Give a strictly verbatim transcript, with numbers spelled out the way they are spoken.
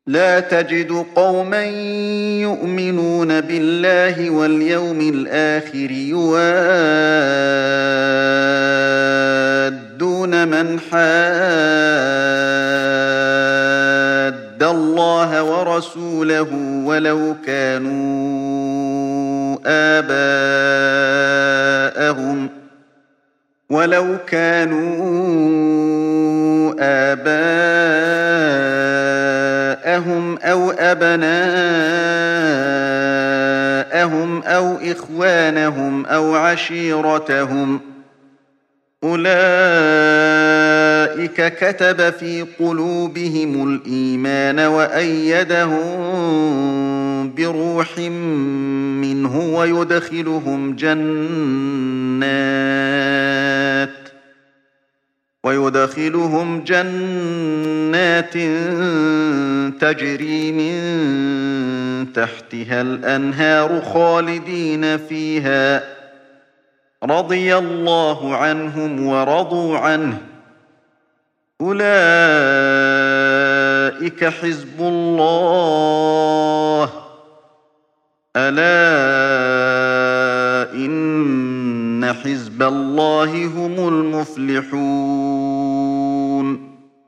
لا تجد قوما يؤمنون بالله واليوم الآخر يوادون من حاد الله ورسوله ولو كانوا آباءهم ولو كانوا آباءهم أو أبناءهم أو إخوانهم أو عشيرتهم أولئك كتب في قلوبهم الإيمان وأيدهم بروح منه ويدخلهم جنات ويدخلهم جنات تجري من تحتها الأنهار خالدين فيها رضي الله عنهم ورضوا عنه أولئك حزب الله ألا إن حزب الله هم المفلحون